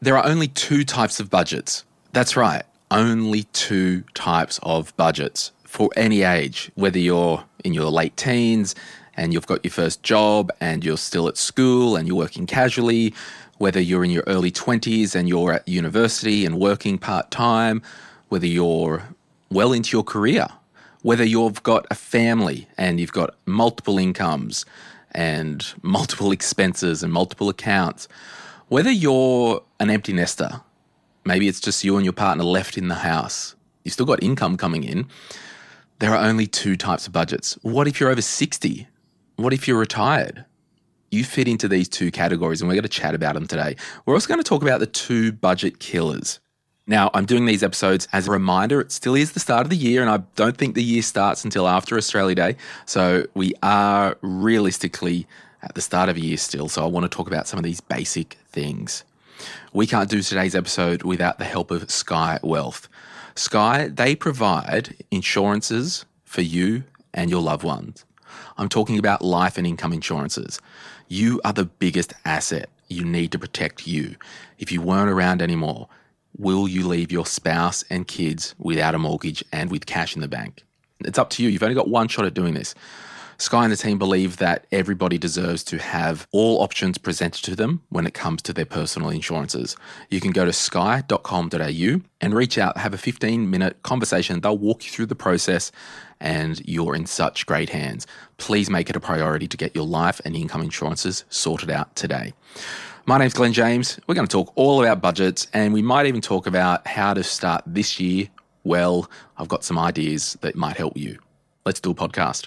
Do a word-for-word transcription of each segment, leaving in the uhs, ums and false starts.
There are only two types of budgets. That's right, only two types of budgets for any age, whether you're in your late teens and you've got your first job and you're still at school and you're working casually, whether you're in your early twenties and you're at university and working part-time, whether you're well into your career, whether you've got a family and you've got multiple incomes and multiple expenses and multiple accounts, whether you're an empty nester, maybe it's just you and your partner left in the house, you've still got income coming in, there are only two types of budgets. What if you're over sixty? What if you're retired? You fit into these two categories and we're going to chat about them today. We're also going to talk about the two budget killers. Now, I'm doing these episodes as a reminder. It still is the start of the year and I don't think the year starts until after Australia Day. So we are realistically at the start of a year still. So I want to talk about some of these basic things. We can't do today's episode without the help of Sky Wealth. Sky, they provide insurances for you and your loved ones. I'm talking about life and income insurances. You are the biggest asset. You need to protect you. If you weren't around anymore, will you leave your spouse and kids without a mortgage and with cash in the bank? It's up to you. You've only got one shot at doing this. Sky and the team believe that everybody deserves to have all options presented to them when it comes to their personal insurances. You can go to sky dot com dot a u and reach out, have a fifteen minute conversation. They'll walk you through the process and you're in such great hands. Please make it a priority to get your life and income insurances sorted out today. My name's Glenn James. We're going to talk all about budgets and we might even talk about how to start this year well. I've got some ideas that might help you. Let's do a podcast.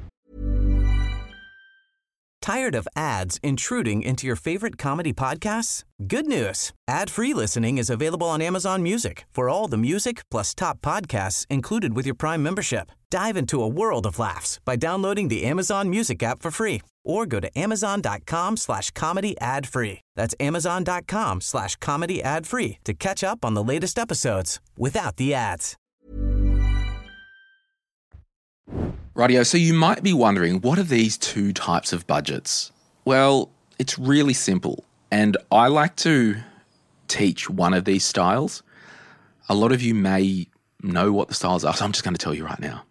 Tired of ads intruding into your favorite comedy podcasts? Good news. Ad-free listening is available on Amazon Music for all the music plus top podcasts included with your Prime membership. Dive into a world of laughs by downloading the Amazon Music app for free or go to amazon.com slash comedy ad free. That's amazon.com slash comedy ad free to catch up on the latest episodes without the ads. Rightio, so you might be wondering, what are these two types of budgets? Well, it's really simple, and I like to teach one of these styles. A lot of you may know what the styles are, so I'm just going to tell you right now.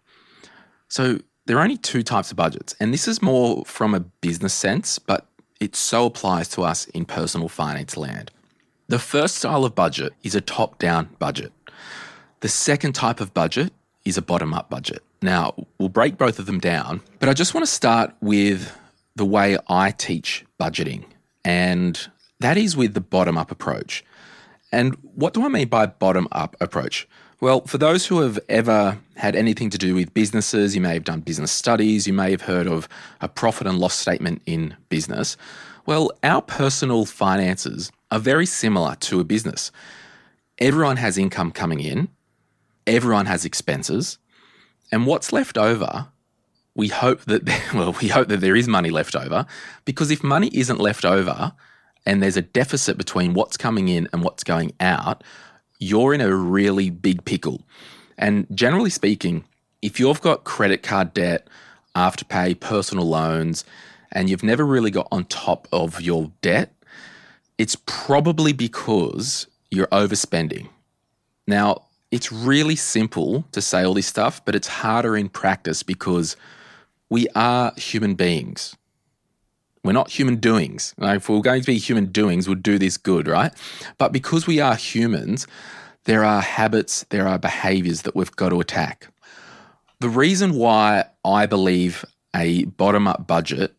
So there are only two types of budgets, and this is more from a business sense, but it so applies to us in personal finance land. The first style of budget is a top-down budget. The second type of budget is a bottom-up budget. Now, we'll break both of them down, but I just want to start with the way I teach budgeting, and that is with the bottom-up approach. And what do I mean by bottom-up approach? Well, for those who have ever had anything to do with businesses, you may have done business studies, you may have heard of a profit and loss statement in business. Well, our personal finances are very similar to a business. Everyone has income coming in, everyone has expenses, and what's left over, we hope that, well, we hope that there is money left over, because if money isn't left over and there's a deficit between what's coming in and what's going out, you're in a really big pickle. And generally speaking, if you've got credit card debt, Afterpay, personal loans, and you've never really got on top of your debt, it's probably because you're overspending. Now, it's really simple to say all this stuff, but it's harder in practice because we are human beings. We're not human doings. Like, if we we're going to be human doings, we'd do this good, right? But because we are humans, there are habits, there are behaviors that we've got to attack. The reason why I believe a bottom-up budget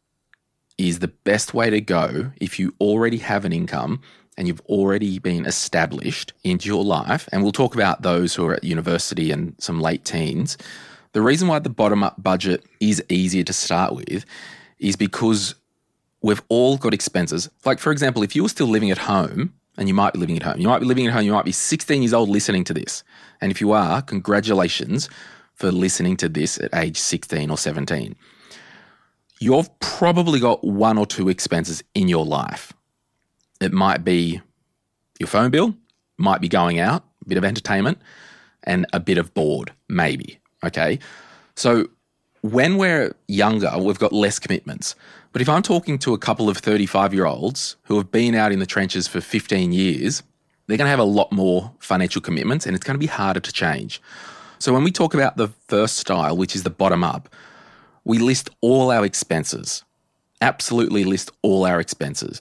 is the best way to go if you already have an income and you've already been established into your life, and we'll talk about those who are at university and some late teens, the reason why the bottom-up budget is easier to start with is because we've all got expenses. Like, for example, if you were still living at home, and you might be living at home, you might be living at home, you might be sixteen years old listening to this. And if you are, congratulations for listening to this at age sixteen or seventeen. You've probably got one or two expenses in your life. It might be your phone bill, might be going out, a bit of entertainment, and a bit of board, maybe, okay? So when we're younger, we've got less commitments. But if I'm talking to a couple of thirty-five-year-olds who have been out in the trenches for fifteen years, they're going to have a lot more financial commitments and it's going to be harder to change. So when we talk about the first style, which is the bottom up, we list all our expenses, absolutely list all our expenses.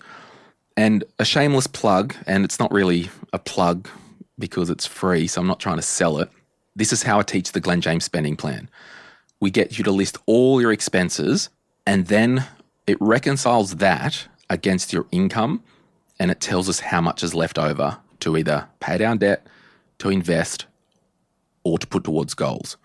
And a shameless plug, and it's not really a plug because it's free, so I'm not trying to sell it. This is how I teach the Glen James spending plan. We get you to list all your expenses and then it reconciles that against your income and it tells us how much is left over to either pay down debt, to invest, or to put towards goals.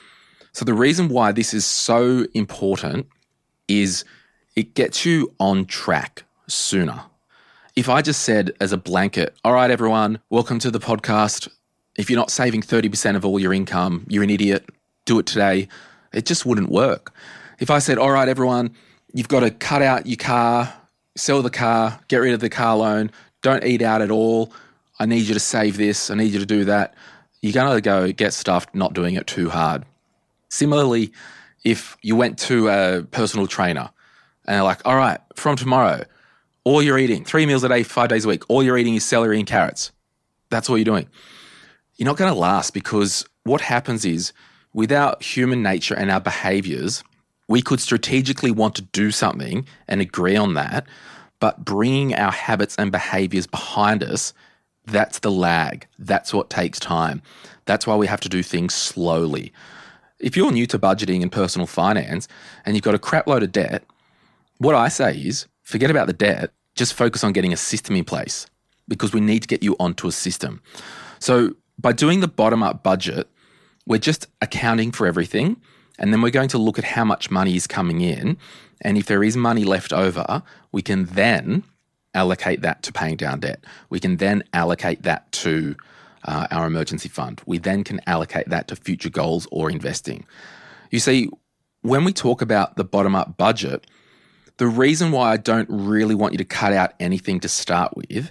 So the reason why this is so important is it gets you on track sooner. If I just said as a blanket, all right, everyone, welcome to the podcast. If you're not saving thirty percent of all your income, you're an idiot. Do it today. It just wouldn't work. If I said, all right, everyone, you've got to cut out your car, sell the car, get rid of the car loan, don't eat out at all. I need you to save this. I need you to do that. You're going to go get stuffed not doing it too hard. Similarly, if you went to a personal trainer and they're like, all right, from tomorrow, all you're eating, three meals a day, five days a week, all you're eating is celery and carrots. That's all you're doing. You're not going to last because what happens is without human nature and our behaviors, we could strategically want to do something and agree on that, but bringing our habits and behaviors behind us, that's the lag. That's what takes time. That's why we have to do things slowly. If you're new to budgeting and personal finance and you've got a crap load of debt, what I say is forget about the debt, just focus on getting a system in place because we need to get you onto a system. So by doing the bottom-up budget, we're just accounting for everything and then we're going to look at how much money is coming in, and if there is money left over, we can then allocate that to paying down debt. We can then allocate that to uh, our emergency fund. We then can allocate that to future goals or investing. You see, when we talk about the bottom-up budget, the reason why I don't really want you to cut out anything to start with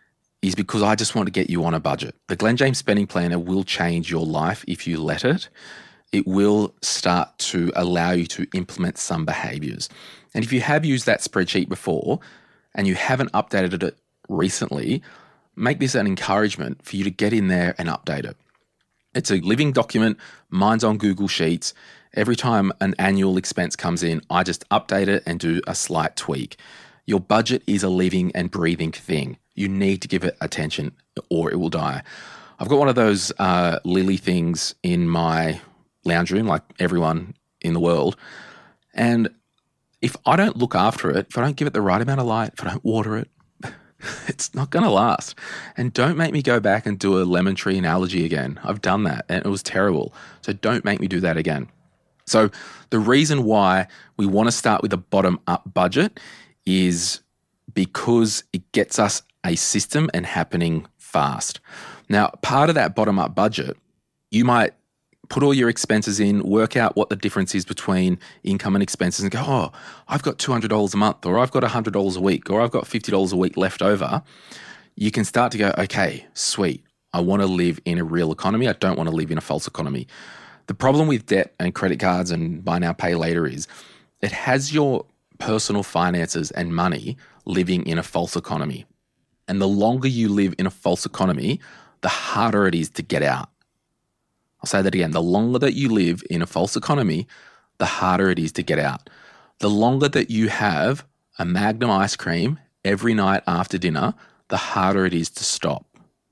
is because I just want to get you on a budget. The Glen James Spending Planner will change your life if you let it. It will start to allow you to implement some behaviors. And if you have used that spreadsheet before and you haven't updated it recently, make this an encouragement for you to get in there and update it. It's a living document. Mine's on Google Sheets. Every time an annual expense comes in, I just update it and do a slight tweak. Your budget is a living and breathing thing. You need to give it attention or it will die. I've got one of those uh, lily things in my lounge room, like everyone in the world. And if I don't look after it, if I don't give it the right amount of light, if I don't water it, it's not going to last. And don't make me go back and do a lemon tree analogy again. I've done that and it was terrible. So don't make me do that again. So the reason why we want to start with a bottom-up budget is because it gets us a system and happening fast. Now, part of that bottom-up budget, you might put all your expenses in, work out what the difference is between income and expenses and go, oh, I've got two hundred dollars a month or I've got one hundred dollars a week or I've got fifty dollars a week left over. You can start to go, okay, sweet. I want to live in a real economy. I don't want to live in a false economy. The problem with debt and credit cards and buy now, pay later is it has your personal finances and money living in a false economy. And the longer you live in a false economy, the harder it is to get out. I'll say that again. The longer that you live in a false economy, the harder it is to get out. The longer that you have a Magnum ice cream every night after dinner, the harder it is to stop.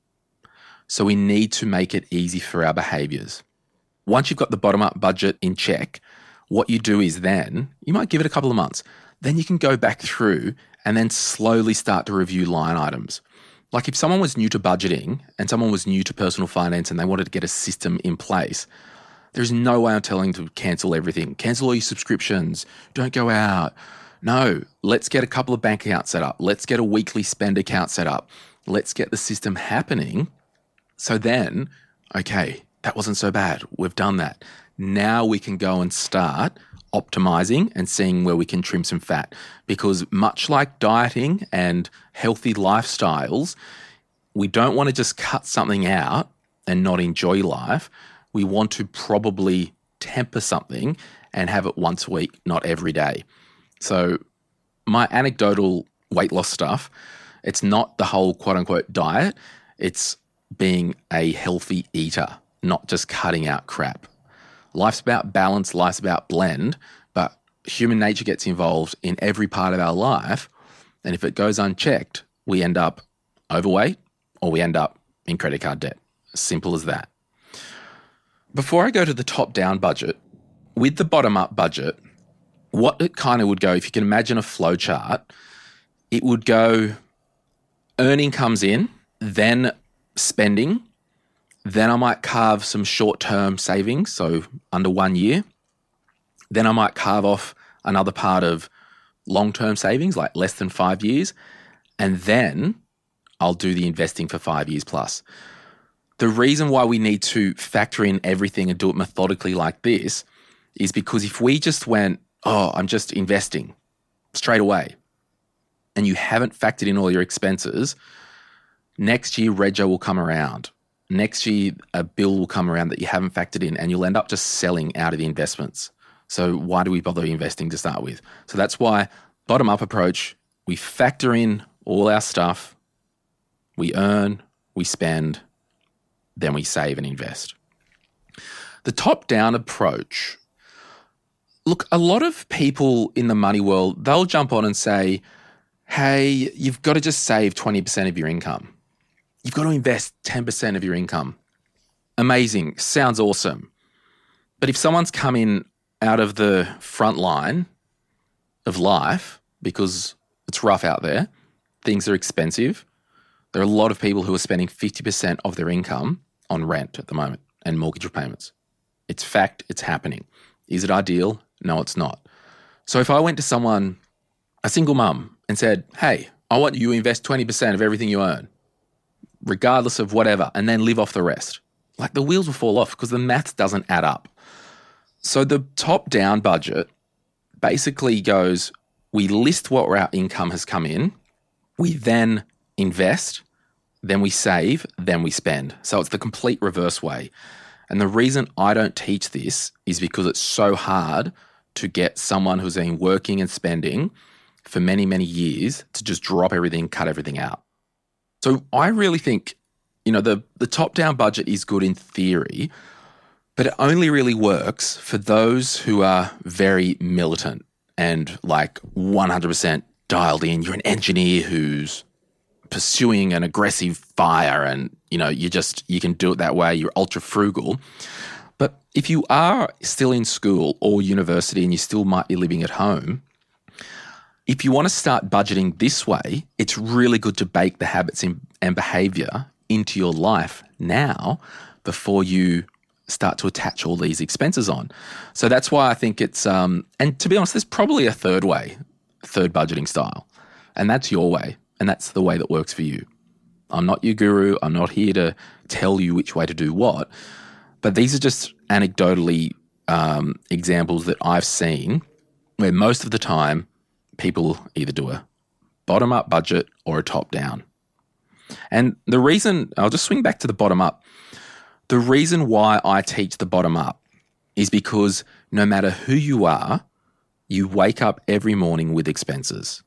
So we need to make it easy for our behaviors. Once you've got the bottom-up budget in check, what you do is then, you might give it a couple of months, then you can go back through and then slowly start to review line items. Like if someone was new to budgeting and someone was new to personal finance and they wanted to get a system in place, there's no way I'm telling them to cancel everything. Cancel all your subscriptions. Don't go out. No, let's get a couple of bank accounts set up. Let's get a weekly spend account set up. Let's get the system happening. So then, okay, that wasn't so bad. We've done that. Now we can go and start optimizing and seeing where we can trim some fat. Because much like dieting and healthy lifestyles, we don't want to just cut something out and not enjoy life. We want to probably temper something and have it once a week, not every day. So my anecdotal weight loss stuff, it's not the whole quote unquote diet. It's being a healthy eater, not just cutting out crap. Life's about balance, life's about blend, but human nature gets involved in every part of our life. And if it goes unchecked, we end up overweight or we end up in credit card debt. Simple as that. Before I go to the top-down budget, with the bottom-up budget, what it kind of would go, if you can imagine a flow chart, it would go earning comes in, then spending, then I might carve some short-term savings, so under one year. Then I might carve off another part of long-term savings, like less than five years. And then I'll do the investing for five years plus. The reason why we need to factor in everything and do it methodically like this is because if we just went, oh, I'm just investing straight away, and you haven't factored in all your expenses, next year rego will come around. Next year, a bill will come around that you haven't factored in and you'll end up just selling out of the investments. So why do we bother investing to start with? So that's why bottom-up approach, we factor in all our stuff, we earn, we spend, then we save and invest. The top-down approach, look, a lot of people in the money world, they'll jump on and say, hey, you've got to just save twenty percent of your income. You've got to invest ten percent of your income. Amazing. Sounds awesome. But if someone's come in out of the front line of life, because it's rough out there, things are expensive, there are a lot of people who are spending fifty percent of their income on rent at the moment and mortgage repayments. It's fact, it's happening. Is it ideal? No, it's not. So if I went to someone, a single mum, and said, hey, I want you to invest twenty percent of everything you earn, regardless of whatever, and then live off the rest. Like the wheels will fall off because the maths doesn't add up. So the top-down budget basically goes, we list what our income has come in, we then invest, then we save, then we spend. So it's the complete reverse way. And the reason I don't teach this is because it's so hard to get someone who's been working and spending for many, many years to just drop everything, cut everything out. So I really think, you know, the, the top-down budget is good in theory, but it only really works for those who are very militant and like one hundred percent dialed in. You're an engineer who's pursuing an aggressive fire and, you know, you just, you can do it that way. You're ultra frugal. But if you are still in school or university and you still might be living at home, if you want to start budgeting this way, it's really good to bake the habits in, and behavior into your life now before you start to attach all these expenses on. So that's why I think it's, um, and to be honest, there's probably a third way, third budgeting style, and that's your way, and that's the way that works for you. I'm not your guru. I'm not here to tell you which way to do what, but these are just anecdotally um, examples that I've seen where most of the time people either do a bottom-up budget or a top-down. And the reason, I'll just swing back to the bottom-up. The reason why I teach the bottom-up is because no matter who you are, you wake up every morning with expenses.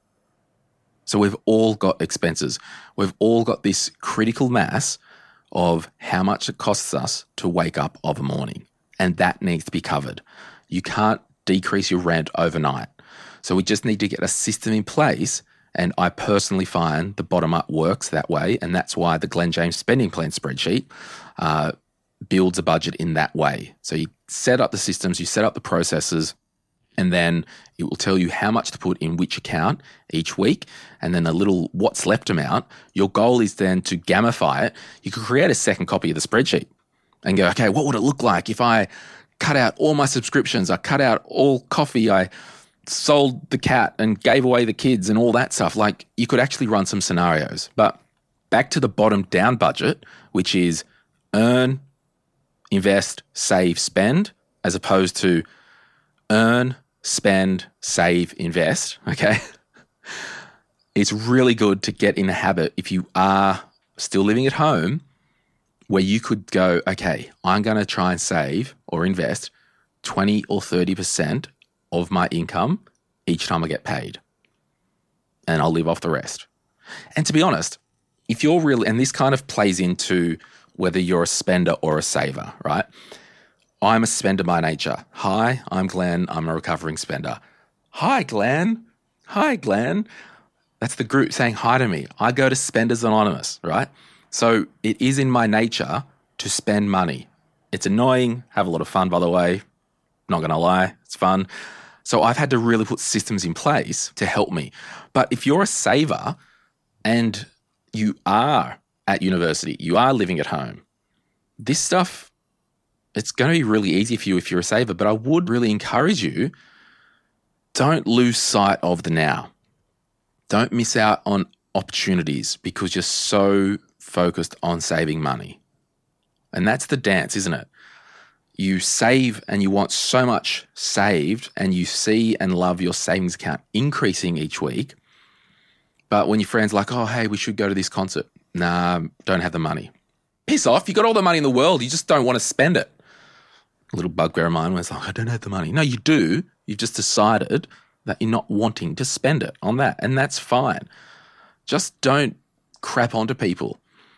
So we've all got expenses. We've all got this critical mass of how much it costs us to wake up of a morning. And that needs to be covered. You can't decrease your rent overnight. So we just need to get a system in place. And I personally find the bottom-up works that way. And that's why the Glen James spending plan spreadsheet uh, builds a budget in that way. So you set up the systems, you set up the processes, and then it will tell you how much to put in which account each week, and then a little what's left amount. Your goal is then to gamify it. You could create a second copy of the spreadsheet and go, okay, what would it look like if I cut out all my subscriptions, I cut out all coffee, I sold the cat and gave away the kids and all that stuff? Like, you could actually run some scenarios. But back to the bottom down budget, which is earn, invest, save, spend, as opposed to earn, spend, save, invest, okay? It's really good to get in the habit, if you are still living at home, where you could go, okay, I'm going to try and save or invest twenty or thirty percent of my income each time I get paid, and I'll live off the rest. And to be honest, if you're really, and this kind of plays into whether you're a spender or a saver, right? I'm a spender by nature. Hi, I'm Glenn. I'm a recovering spender. Hi, Glenn. Hi, Glenn. That's the group saying hi to me. I go to Spenders Anonymous, right? So it is in my nature to spend money. It's annoying, have a lot of fun, by the way. Not going to lie, it's fun. So I've had to really put systems in place to help me. But if you're a saver and you are at university, you are living at home, this stuff, it's going to be really easy for you if you're a saver. But I would really encourage you, don't lose sight of the now. Don't miss out on opportunities because you're so focused on saving money. And that's the dance, isn't it? You save and you want so much saved and you see and love your savings account increasing each week. But when your friend's like, oh, hey, we should go to this concert. Nah, don't have the money. Piss off. You got all the money in the world. You just don't want to spend it. A little bugbear of mine was like, I don't have the money. No, you do. You've just decided that you're not wanting to spend it on that. And that's fine. Just don't crap onto people.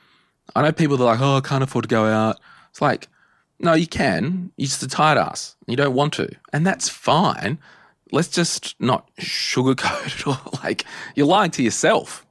I know people that are like, oh, I can't afford to go out. It's like, no, you can. You're just a tight ass. You don't want to. And that's fine. Let's just not sugarcoat it or like you're lying to yourself.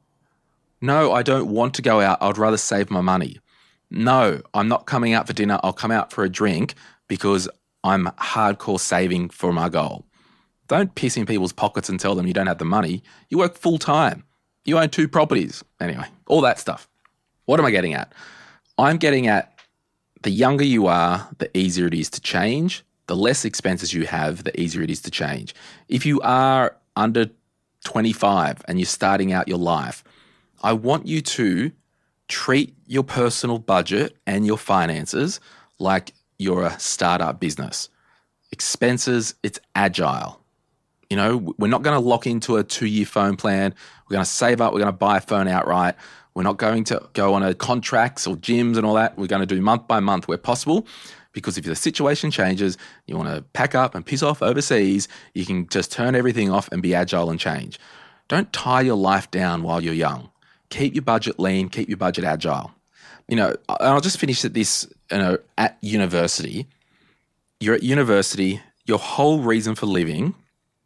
No, I don't want to go out. I'd rather save my money. No, I'm not coming out for dinner. I'll come out for a drink because I'm hardcore saving for my goal. Don't piss in people's pockets and tell them you don't have the money. You work full time. You own two properties. Anyway, all that stuff. What am I getting at? I'm getting at the younger you are, the easier it is to change. The less expenses you have, the easier it is to change. If you are under twenty-five and you're starting out your life, I want you to treat your personal budget and your finances like you're a startup business. Expenses, it's agile. You know, we're not going to lock into a two-year phone plan. We're going to save up. We're going to buy a phone outright. We're not going to go on a contracts or gyms and all that. We're going to do month by month where possible, because if the situation changes, you want to pack up and piss off overseas, you can just turn everything off and be agile and change. Don't tie your life down while you're young. Keep your budget lean, keep your budget agile. You know, I'll just finish at this, you know, at university. You're at university, your whole reason for living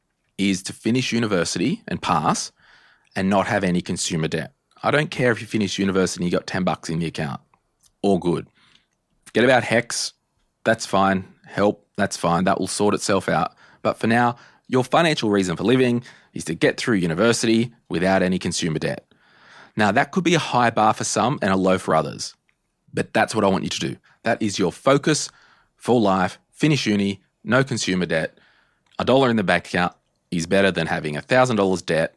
is to finish university and pass and not have any consumer debt. I don't care if you finish university and you got ten bucks in the account. All good. Forget about HECS. That's fine. Help. That's fine. That will sort itself out. But for now, your financial reason for living is to get through university without any consumer debt. Now, that could be a high bar for some and a low for others. But that's what I want you to do. That is your focus for life. Finish uni, no consumer debt. A dollar in the bank account is better than having one thousand dollars debt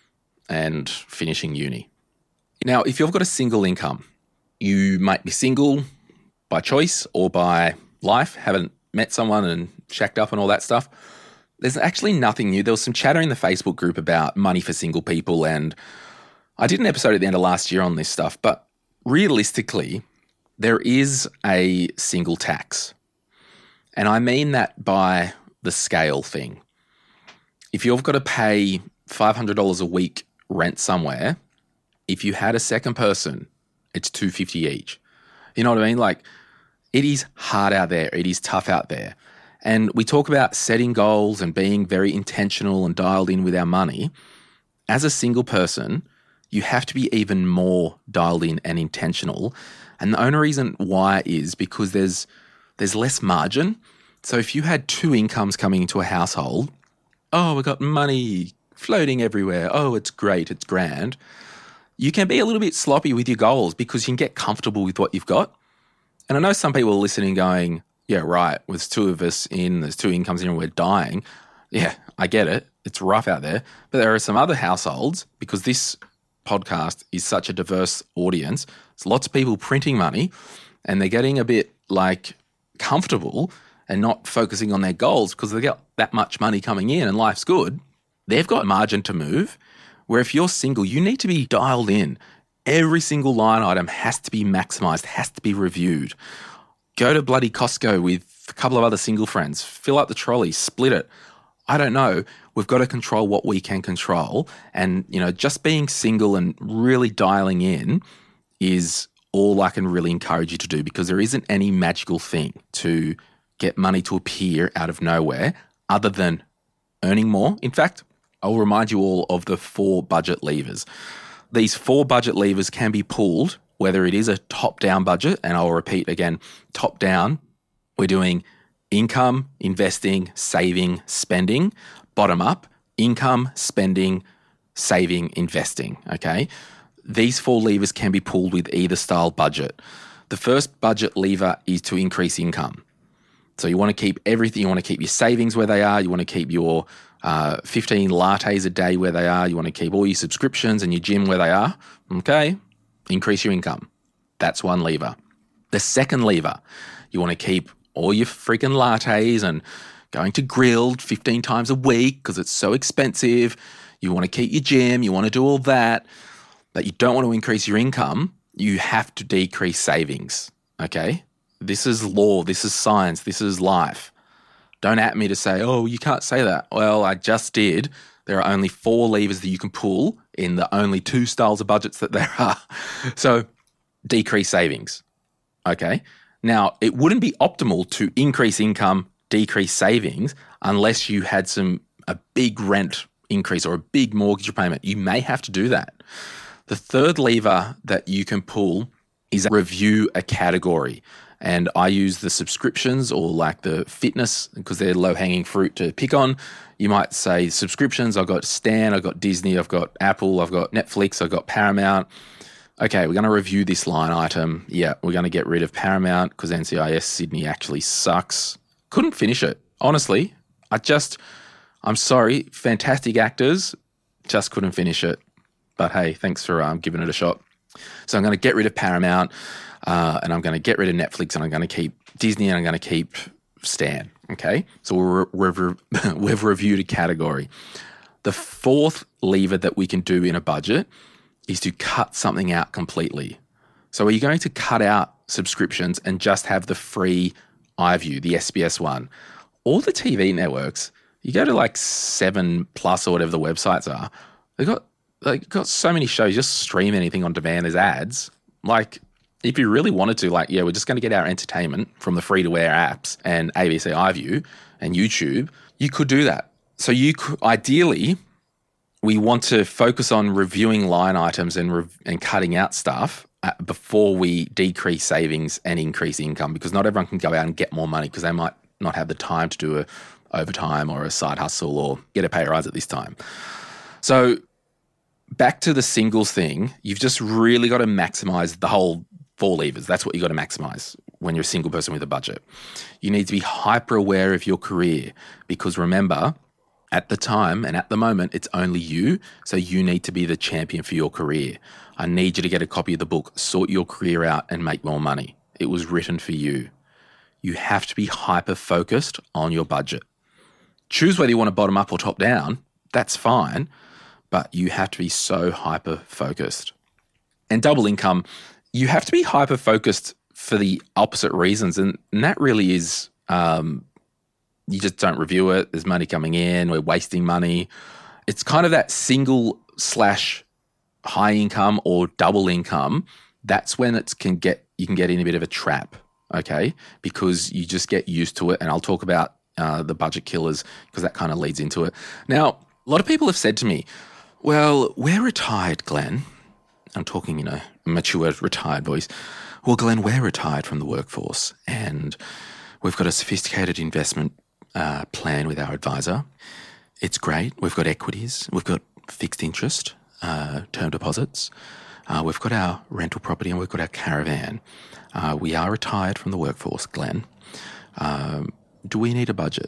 and finishing uni. Now, if you've got a single income, you might be single by choice or by life, haven't met someone and shacked up and all that stuff. There's actually nothing new. There was some chatter in the Facebook group about money for single people, and I did an episode at the end of last year on this stuff, but realistically, there is a single tax. And I mean that by the scale thing. If you've got to pay five hundred dollars a week rent somewhere, if you had a second person, it's two hundred fifty dollars each. You know what I mean? Like, it is hard out there. It is tough out there. And we talk about setting goals and being very intentional and dialed in with our money. As a single person, you have to be even more dialed in and intentional. And the only reason why is because there's there's less margin. So if you had two incomes coming into a household, oh, we got money floating everywhere. Oh, it's great. It's grand. You can be a little bit sloppy with your goals because you can get comfortable with what you've got. And I know some people are listening going, yeah, right, there's two of us in, there's two incomes in and we're dying. Yeah, I get it. It's rough out there. But there are some other households, because this podcast is such a diverse audience, there's lots of people printing money and they're getting a bit like comfortable and not focusing on their goals because they got that much money coming in and life's good. They've got margin to move. Where if you're single, you need to be dialed in. Every single line item has to be maximized, has to be reviewed. Go to bloody Costco with a couple of other single friends, fill up the trolley, split it. I don't know. We've got to control what we can control. And, you know, just being single and really dialing in is all I can really encourage you to do, because there isn't any magical thing to get money to appear out of nowhere other than earning more. In fact, I'll remind you all of the four budget levers. These four budget levers can be pulled, whether it is a top-down budget, and I'll repeat again, top-down, we're doing income, investing, saving, spending. Bottom up, income, spending, saving, investing, okay? These four levers can be pulled with either style budget. The first budget lever is to increase income. So you want to keep everything. You want to keep your savings where they are. You want to keep your uh, fifteen lattes a day where they are. You want to keep all your subscriptions and your gym where they are, okay? Increase your income. That's one lever. The second lever, you want to keep all your freaking lattes and going to Grilled fifteen times a week because it's so expensive. You want to keep your gym. You want to do all that. But you don't want to increase your income. You have to decrease savings, okay? This is law. This is science. This is life. Don't at me to say, oh, you can't say that. Well, I just did. There are only four levers that you can pull in the only two styles of budgets that there are. So decrease savings, okay? Now, it wouldn't be optimal to increase income, decrease savings, unless you had some a big rent increase or a big mortgage payment. You may have to do that. The third lever that you can pull is review a category. And I use the subscriptions or like the fitness because they're low-hanging fruit to pick on. You might say subscriptions, I've got Stan, I've got Disney, I've got Apple, I've got Netflix, I've got Paramount. Okay, we're going to review this line item. Yeah, we're going to get rid of Paramount because N C I S Sydney actually sucks. Couldn't finish it. Honestly, I just, I'm sorry, fantastic actors, just couldn't finish it. But hey, thanks for um, giving it a shot. So I'm going to get rid of Paramount uh, and I'm going to get rid of Netflix and I'm going to keep Disney and I'm going to keep Stan, okay? So we're, we're, we've reviewed a category. The fourth lever that we can do in a budget is to cut something out completely. So are you going to cut out subscriptions and just have the free iView, the S B S one? All the T V networks, you go to like seven plus or whatever the websites are, they've got Like, got so many shows, just stream anything on demand as ads. Like, if you really wanted to, like, yeah, we're just going to get our entertainment from the free-to-air apps and A B C iView and YouTube, you could do that. So you could, ideally, we want to focus on reviewing line items and re- and cutting out stuff uh, before we decrease savings and increase income, because not everyone can go out and get more money because they might not have the time to do a overtime or a side hustle or get a pay rise at this time. So back to the singles thing, you've just really got to maximize the whole four levers. That's what you got to maximize when you're a single person with a budget. You need to be hyper aware of your career because remember, at the time and at the moment, it's only you. So you need to be the champion for your career. I need you to get a copy of the book, Sort Your Career Out and Make More Money. It was written for you. You have to be hyper focused on your budget. Choose whether you want to bottom up or top down. That's fine. But you have to be so hyper-focused. And double income, you have to be hyper-focused for the opposite reasons. And, and that really is, um, you just don't review it. There's money coming in. We're wasting money. It's kind of that single slash high income or double income. That's when it can get, you can get in a bit of a trap, okay? Because you just get used to it. And I'll talk about uh, the budget killers because that kind of leads into it. Now, a lot of people have said to me, well, we're retired, Glenn. I'm talking, you know, mature, retired voice. Well, Glenn, we're retired from the workforce and we've got a sophisticated investment uh, plan with our advisor. It's great. We've got equities. We've got fixed interest, uh, term deposits. Uh, we've got our rental property and we've got our caravan. Uh, we are retired from the workforce, Glenn. Um, do we need a budget?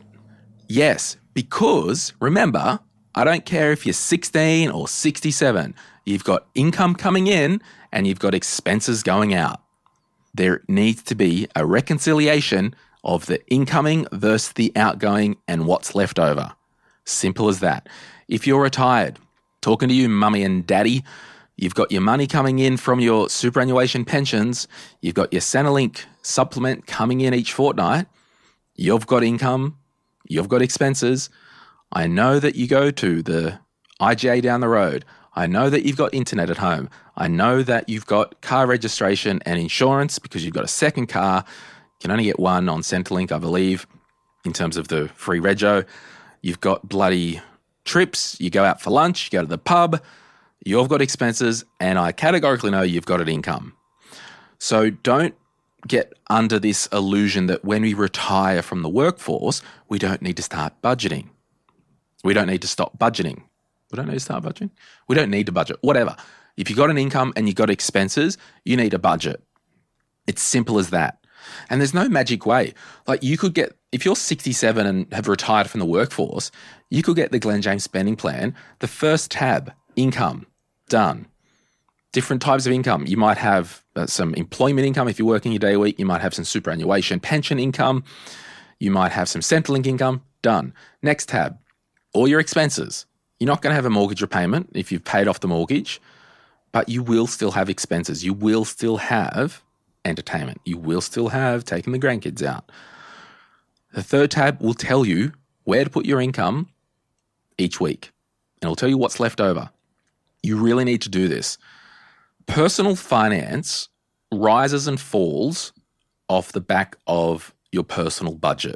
Yes, because remember, I don't care if you're sixteen or sixty-seven. You've got income coming in and you've got expenses going out. There needs to be a reconciliation of the incoming versus the outgoing and what's left over. Simple as that. If you're retired, talking to you, mummy and daddy, you've got your money coming in from your superannuation pensions, you've got your Centrelink supplement coming in each fortnight, you've got income, you've got expenses. I know that you go to the I G A down the road. I know that you've got internet at home. I know that you've got car registration and insurance because you've got a second car. You can only get one on Centrelink, I believe, in terms of the free rego. You've got bloody trips. You go out for lunch. You go to the pub. You've got expenses, and I categorically know you've got an income. So don't get under this illusion that when we retire from the workforce, we don't need to start budgeting. We don't need to stop budgeting. We don't need to start budgeting. We don't need to budget, whatever. If you've got an income and you've got expenses, you need a budget. It's simple as that. And there's no magic way. Like you could get, if you're sixty-seven and have retired from the workforce, you could get the Glen James spending plan, the first tab, income, done. Different types of income. You might have uh, some employment income if you're working your day a week. You might have some superannuation pension income. You might have some Centrelink income, done. Next tab, all your expenses. You're not going to have a mortgage repayment if you've paid off the mortgage, but you will still have expenses. You will still have entertainment. You will still have taking the grandkids out. The third tab will tell you where to put your income each week, and it'll tell you what's left over. You really need to do this. Personal finance rises and falls off the back of your personal budget.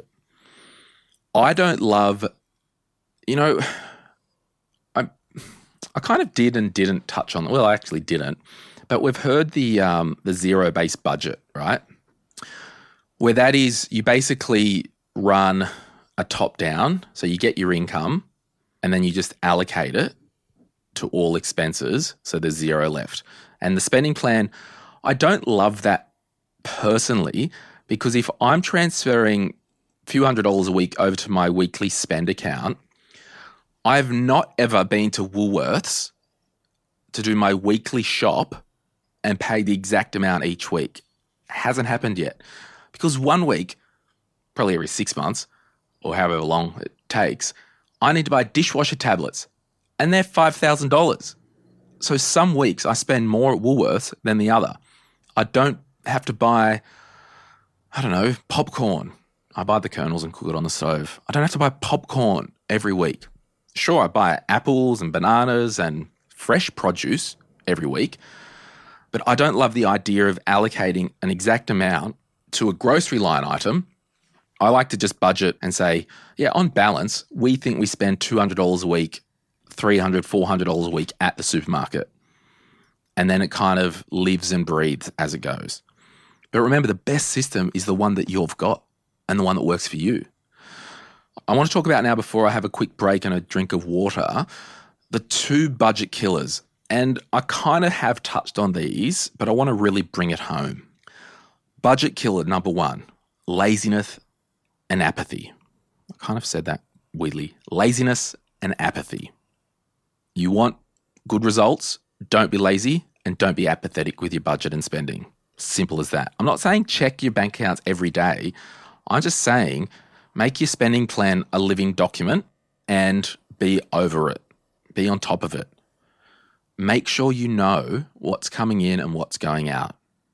I don't love, you know, I I kind of did and didn't touch on, well, I actually didn't, but we've heard the um, the zero-based budget, right? Where that is, you basically run a top-down, so you get your income and then you just allocate it to all expenses, so there's zero left. And the spending plan, I don't love that personally, because if I'm transferring a few hundred dollars a week over to my weekly spend account, I've not ever been to Woolworths to do my weekly shop and pay the exact amount each week. It hasn't happened yet. Because one week, probably every six months, or however long it takes, I need to buy dishwasher tablets, and they're five thousand dollars. So some weeks I spend more at Woolworths than the other. I don't have to buy, I don't know, popcorn. I buy the kernels and cook it on the stove. I don't have to buy popcorn every week. Sure, I buy apples and bananas and fresh produce every week, but I don't love the idea of allocating an exact amount to a grocery line item. I like to just budget and say, yeah, on balance, we think we spend two hundred dollars a week, three hundred dollars, four hundred dollars a week at the supermarket. And then it kind of lives and breathes as it goes. But remember, the best system is the one that you've got and the one that works for you. I want to talk about now, before I have a quick break and a drink of water, the two budget killers. And I kind of have touched on these, but I want to really bring it home. Budget killer number one, laziness and apathy. I kind of said that weirdly. Laziness and apathy. You want good results? Don't be lazy and don't be apathetic with your budget and spending. Simple as that. I'm not saying check your bank accounts every day. I'm just saying make your spending plan a living document and be over it. Be on top of it. Make sure you know what's coming in and what's going out.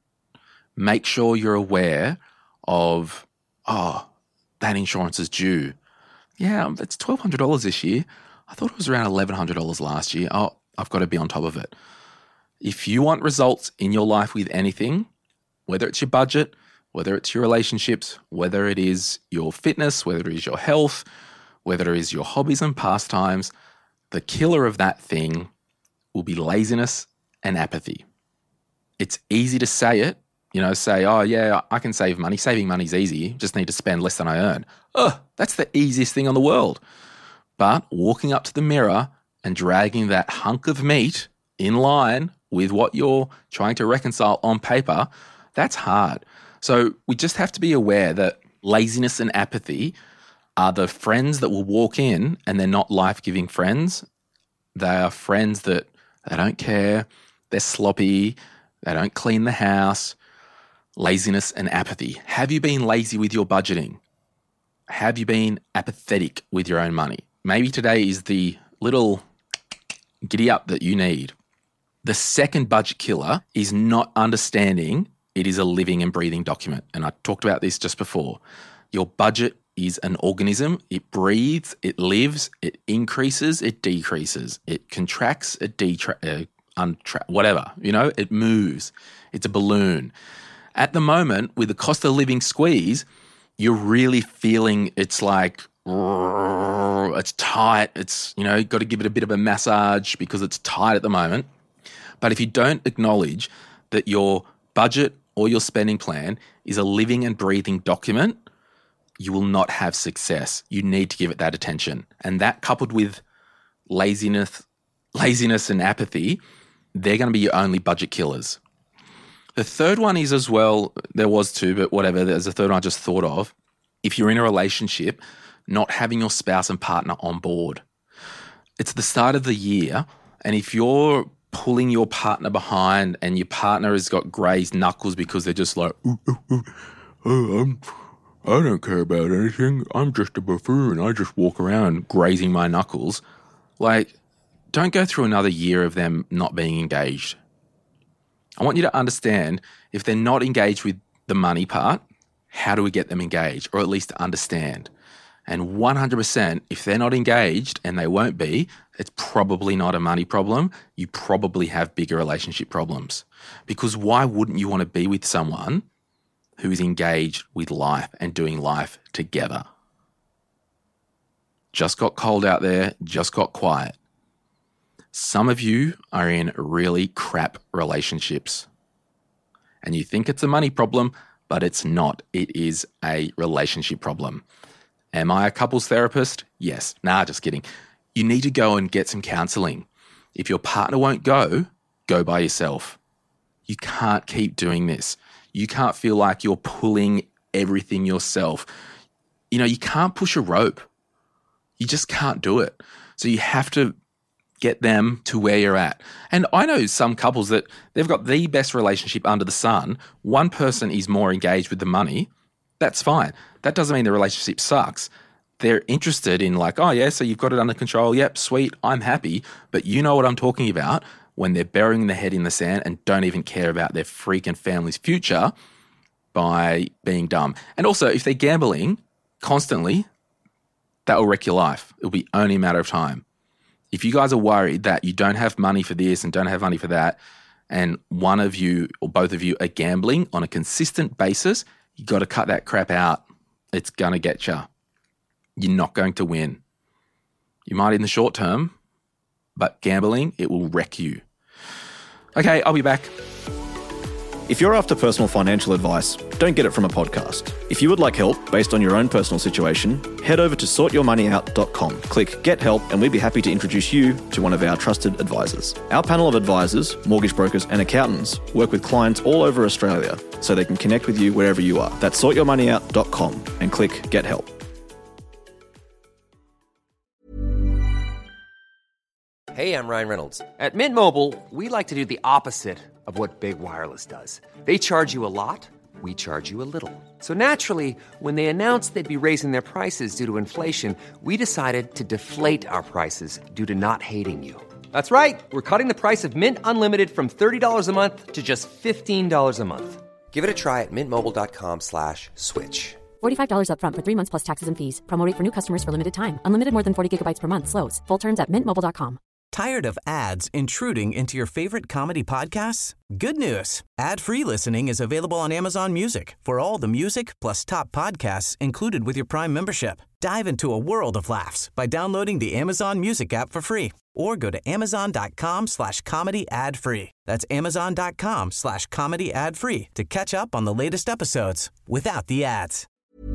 Make sure you're aware of, oh, that insurance is due. Yeah, it's twelve hundred dollars this year. I thought it was around eleven hundred dollars last year. Oh, I've got to be on top of it. If you want results in your life with anything, whether it's your budget, whether it's your relationships, whether it is your fitness, whether it is your health, whether it is your hobbies and pastimes, the killer of that thing will be laziness and apathy. It's easy to say it, you know, say, oh yeah, I can save money. Saving money's easy. Just need to spend less than I earn. Oh, that's the easiest thing on the world. But walking up to the mirror and dragging that hunk of meat in line with what you're trying to reconcile on paper, that's hard. So we just have to be aware that laziness and apathy are the friends that will walk in and they're not life-giving friends. They are friends that they don't care, they're sloppy, they don't clean the house. Laziness and apathy. Have you been lazy with your budgeting? Have you been apathetic with your own money? Maybe today is the little giddy up that you need. The second budget killer is not understanding it is a living and breathing document. And I talked about this just before. Your budget is an organism. It breathes, it lives, it increases, it decreases, it contracts, it detra- uh, untra- whatever, you know, it moves. It's a balloon. At the moment, with the cost of living squeeze, you're really feeling it's like, it's tight. It's, you know, got to give it a bit of a massage because it's tight at the moment. But if you don't acknowledge that your budget or your spending plan is a living and breathing document, you will not have success. You need to give it that attention. And that coupled with laziness, laziness and apathy, they're going to be your only budget killers. The third one is as well, there was two, but whatever, there's a third one I just thought of. If you're in a relationship, not having your spouse and partner on board. It's the start of the year, and if you're pulling your partner behind and your partner has got grazed knuckles because they're just like, ooh, ooh, ooh, oh, I'm, I don't care about anything. I'm just a buffoon. I just walk around grazing my knuckles. Like, don't go through another year of them not being engaged. I want you to understand, if they're not engaged with the money part, how do we get them engaged, or at least understand? And one hundred percent, if they're not engaged, and they won't be, it's probably not a money problem. You probably have bigger relationship problems. Because why wouldn't you want to be with someone who is engaged with life and doing life together? Just got cold out there, just got quiet. Some of you are in really crap relationships. And you think it's a money problem, but it's not. It is a relationship problem. Am I a couples therapist? Yes. Nah, just kidding. You need to go and get some counseling. If your partner won't go, go by yourself. You can't keep doing this. You can't feel like you're pulling everything yourself. You know, you can't push a rope. You just can't do it. So you have to get them to where you're at. And I know some couples that they've got the best relationship under the sun. One person is more engaged with the money. That's fine. That doesn't mean the relationship sucks. They're interested in like, oh yeah, so you've got it under control. Yep, sweet, I'm happy. But you know what I'm talking about when they're burying their head in the sand and don't even care about their freaking family's future by being dumb. And also, if they're gambling constantly, that will wreck your life. It'll be only a matter of time. If you guys are worried that you don't have money for this and don't have money for that, and one of you or both of you are gambling on a consistent basis, you got to cut that crap out. It's going to get you. You're not going to win. You might in the short term, but gambling, it will wreck you. Okay, I'll be back. If you're after personal financial advice, don't get it from a podcast. If you would like help based on your own personal situation, head over to sort your money out dot com. Click Get Help and we'd be happy to introduce you to one of our trusted advisors. Our panel of advisors, mortgage brokers and accountants work with clients all over Australia so they can connect with you wherever you are. That's sort your money out dot com and click Get Help. Hey, I'm Ryan Reynolds. At Mint Mobile, we like to do the opposite of what Big Wireless does. They charge you a lot, we charge you a little. So naturally, when they announced they'd be raising their prices due to inflation, we decided to deflate our prices due to not hating you. That's right. We're cutting the price of Mint Unlimited from thirty dollars a month to just fifteen dollars a month. Give it a try at mintmobile.com slash switch. forty-five dollars up front for three months plus taxes and fees. Promo rate for new customers for limited time. Unlimited more than forty gigabytes per month. Slows full terms at mint mobile dot com. Tired of ads intruding into your favorite comedy podcasts? Good news. Ad-free listening is available on Amazon Music for all the music plus top podcasts included with your Prime membership. Dive into a world of laughs by downloading the Amazon Music app for free or go to amazon.com slash comedy ad free. That's amazon.com slash comedy ad free to catch up on the latest episodes without the ads.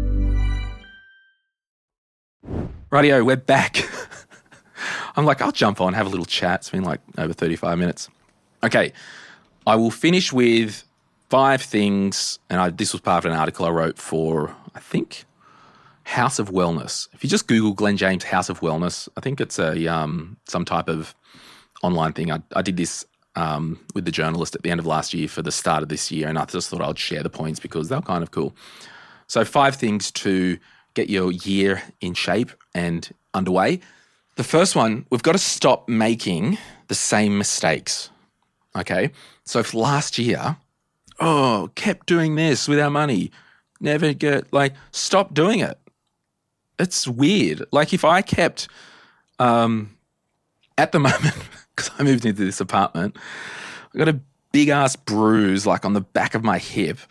Rightio, we're back. I'm like, I'll jump on, have a little chat. It's been like over thirty-five minutes. Okay, I will finish with five things, and I, this was part of an article I wrote for, I think, House of Wellness. If you just Google Glenn James House of Wellness, I think it's a um, some type of online thing. I, I did this um, with the journalist at the end of last year for the start of this year, and I just thought I'd share the points because they're kind of cool. So five things to get your year in shape and underway. The first one, we've got to stop making the same mistakes, okay? So if last year, oh, kept doing this with our money, never get, like, stop doing it. It's weird. Like if I kept, um, at the moment, because I moved into this apartment, I got a big ass bruise like on the back of my hip.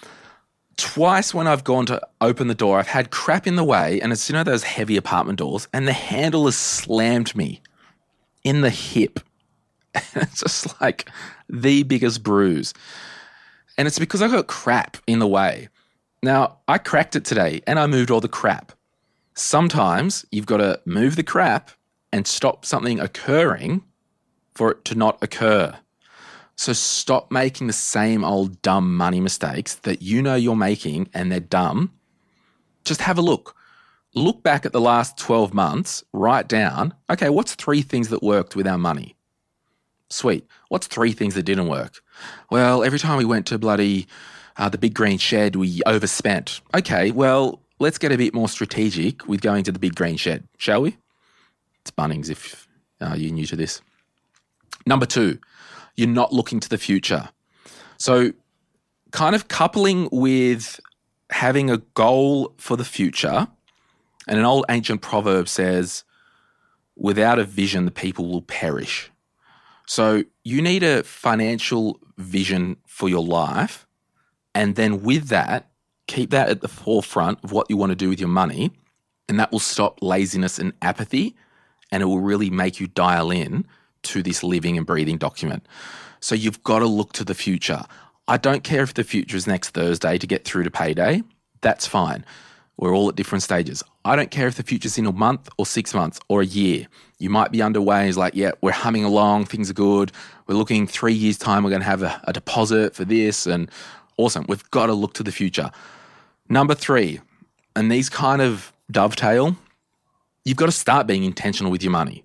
Twice when I've gone to open the door, I've had crap in the way, and it's, you know, those heavy apartment doors, and the handle has slammed me in the hip. It's just like the biggest bruise. And it's because I got crap in the way. Now, I cracked it today and I moved all the crap. Sometimes you've got to move the crap and stop something occurring for it to not occur. So stop making the same old dumb money mistakes that you know you're making and they're dumb. Just have a look. Look back at the last twelve months, write down, okay, what's three things that worked with our money? Sweet. What's three things that didn't work? Well, every time we went to bloody uh, the big green shed, we overspent. Okay, well, let's get a bit more strategic with going to the big green shed, shall we? It's Bunnings if uh, you're new to this. Number two, you're not looking to the future. So kind of coupling with having a goal for the future, and an old ancient proverb says, without a vision, the people will perish. So you need a financial vision for your life, and then with that, keep that at the forefront of what you want to do with your money, and that will stop laziness and apathy, and it will really make you dial in to this living and breathing document. So you've got to look to the future. I don't care if the future is next Thursday to get through to payday. That's fine. We're all at different stages. I don't care if the future's in a month or six months or a year. You might be underway. It's like, yeah, we're humming along. Things are good. We're looking three years' time. We're going to have a, a deposit for this and awesome. We've got to look to the future. Number three, and these kind of dovetail, you've got to start being intentional with your money.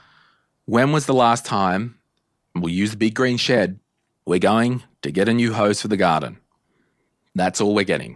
When was the last time, we'll use the big green shed, we're going to get a new hose for the garden? That's all we're getting.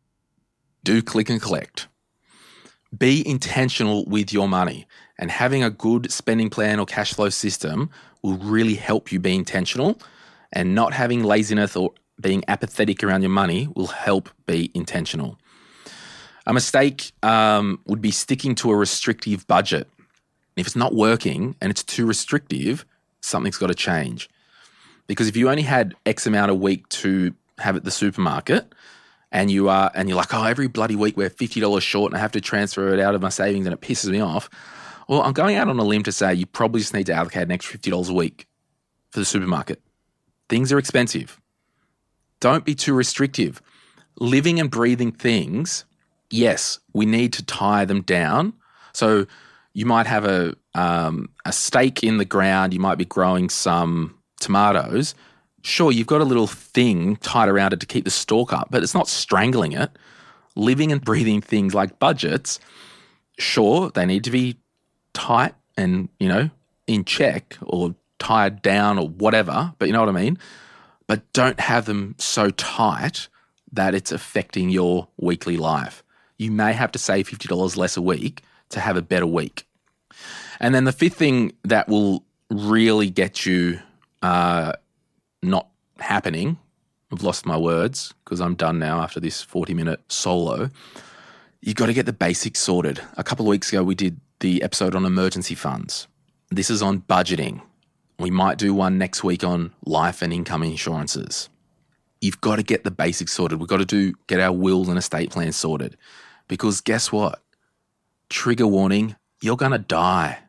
Do click and collect. Be intentional with your money, and having a good spending plan or cash flow system will really help you be intentional, and not having laziness or being apathetic around your money will help be intentional. A mistake um, would be sticking to a restrictive budget. If it's not working and it's too restrictive, something's got to change. Because if you only had X amount a week to have at the supermarket, and you are and you're like, oh, every bloody week we're fifty dollars short and I have to transfer it out of my savings and it pisses me off, well, I'm going out on a limb to say you probably just need to allocate an extra fifty dollars a week for the supermarket. Things are expensive. Don't be too restrictive. Living and breathing things, yes, we need to tie them down. So you might have a um, a stake in the ground. You might be growing some tomatoes. Sure, you've got a little thing tied around it to keep the stalk up, but it's not strangling it. Living and breathing things like budgets, sure, they need to be tight and, you know, in check or tied down or whatever, but you know what I mean? But don't have them so tight that it's affecting your weekly life. You may have to save fifty dollars less a week to have a better week. And then the fifth thing that will really get you uh, not happening, I've lost my words because I'm done now after this forty minute solo. You've got to get the basics sorted. A couple of weeks ago, we did the episode on emergency funds. This is on budgeting. We might do one next week on life and income insurances. You've got to get the basics sorted. We've got to do get our wills and estate plans sorted, because guess what? Trigger warning, you're going to die.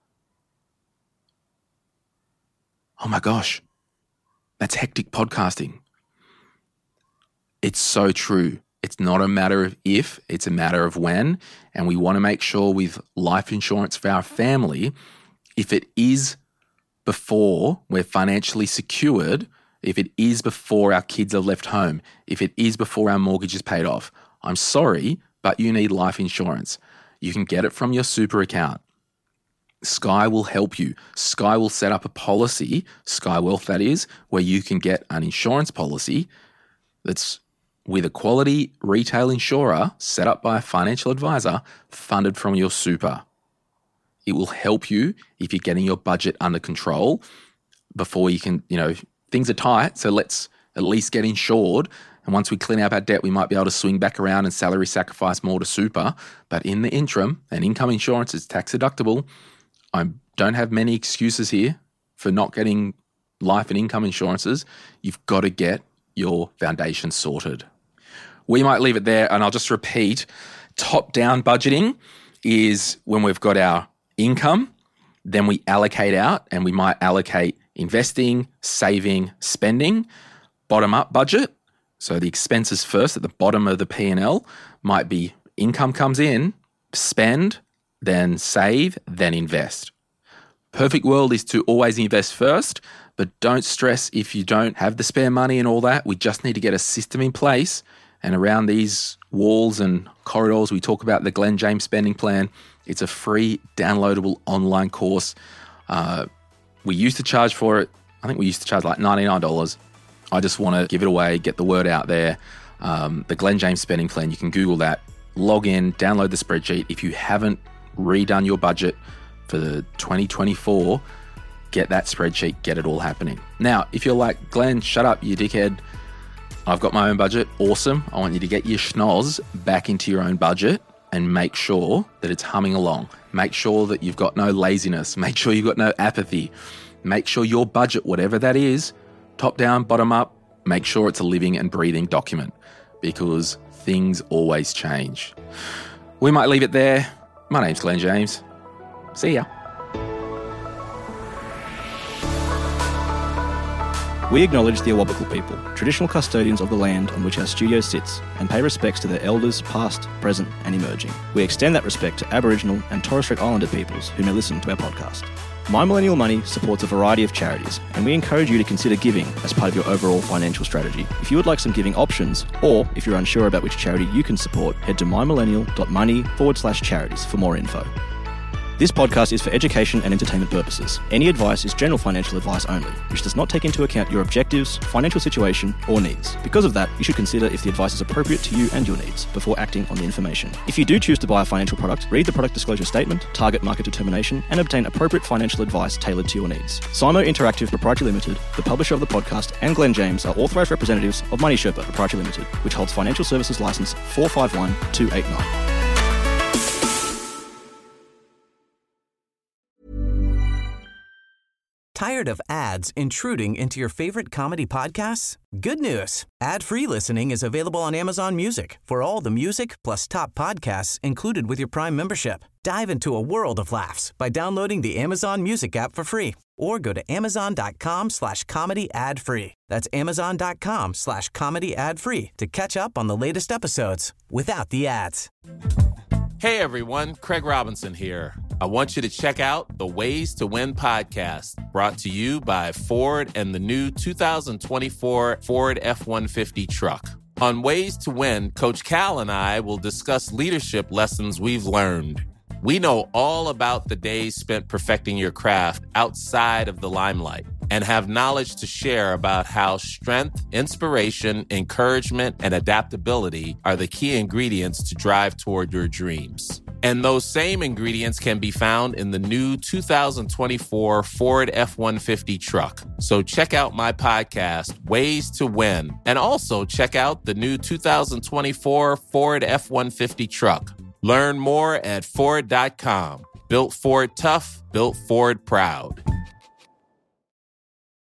Oh my gosh, that's hectic podcasting. It's so true. It's not a matter of if, it's a matter of when. And we want to make sure with life insurance for our family, if it is before we're financially secured, if it is before our kids have left home, if it is before our mortgage is paid off, I'm sorry, but you need life insurance. You can get it from your super account. Sky will help you. Sky will set up a policy, Sky Wealth that is, where you can get an insurance policy that's with a quality retail insurer set up by a financial advisor funded from your super. It will help you if you're getting your budget under control before you can, you know, things are tight, so let's at least get insured And once we clean up our debt, we might be able to swing back around and salary sacrifice more to super. But in the interim, and income insurance is tax deductible, I don't have many excuses here for not getting life and income insurances. You've got to get your foundation sorted. We might leave it there, and I'll just repeat. Top-down budgeting is when we've got our income, then we allocate out, and we might allocate investing, saving, spending. Bottom-up budget, so the expenses first at the bottom of the P and L might be income comes in, spend, then save, then invest. Perfect world is to always invest first, but don't stress if you don't have the spare money and all that. We just need to get a system in place. And around these walls and corridors, we talk about the Glenn James Spending Plan. It's a free, downloadable online course. Uh, we used to charge for it. I think we used to charge like ninety-nine dollars. I just want to give it away, get the word out there. Um, the Glenn James Spending Plan, you can Google that, log in, download the spreadsheet. If you haven't redone your budget for the twenty twenty-four, get that spreadsheet, get it all happening. Now, if you're like, Glenn, shut up, you dickhead. I've got my own budget. Awesome. I want you to get your schnoz back into your own budget and make sure that it's humming along. Make sure that you've got no laziness. Make sure you've got no apathy. Make sure your budget, whatever that is, top down, bottom up, make sure it's a living and breathing document because things always change. We might leave it there. My name's Glenn James. See ya. We acknowledge the Awabakal people, traditional custodians of the land on which our studio sits, and pay respects to their elders past, present and emerging. We extend that respect to Aboriginal and Torres Strait Islander peoples who may listen to our podcast. My Millennial Money supports a variety of charities, and we encourage you to consider giving as part of your overall financial strategy. If you would like some giving options, or if you're unsure about which charity you can support, head to mymillennial.money forward slash charities for more info. This podcast is for education and entertainment purposes. Any advice is general financial advice only, which does not take into account your objectives, financial situation, or needs. Because of that, you should consider if the advice is appropriate to you and your needs before acting on the information. If you do choose to buy a financial product, read the product disclosure statement, target market determination, and obtain appropriate financial advice tailored to your needs. Simo Interactive Proprietary Limited, the publisher of the podcast, and Glenn James are authorised representatives of Money Sherpa Proprietary Limited, which holds financial services license four five one two eight nine. Tired of ads intruding into your favorite comedy podcasts? Good news. Ad-free listening is available on Amazon Music for all the music plus top podcasts included with your Prime membership. Dive into a world of laughs by downloading the Amazon Music app for free or go to amazon.com slash comedy ad free. That's amazon.com slash comedy ad free to catch up on the latest episodes without the ads. Hey everyone, Craig Robinson here. I want you to check out the Ways to Win podcast, brought to you by Ford and the new two thousand twenty-four Ford F one fifty truck. On Ways to Win, Coach Cal and I will discuss leadership lessons we've learned. We know all about the days spent perfecting your craft outside of the limelight and have knowledge to share about how strength, inspiration, encouragement, and adaptability are the key ingredients to drive toward your dreams. And those same ingredients can be found in the new two thousand twenty-four Ford F one fifty truck. So check out my podcast, Ways to Win, and also check out the new two thousand twenty-four Ford F one fifty truck. Learn more at Ford dot com. Built Ford tough, built Ford proud.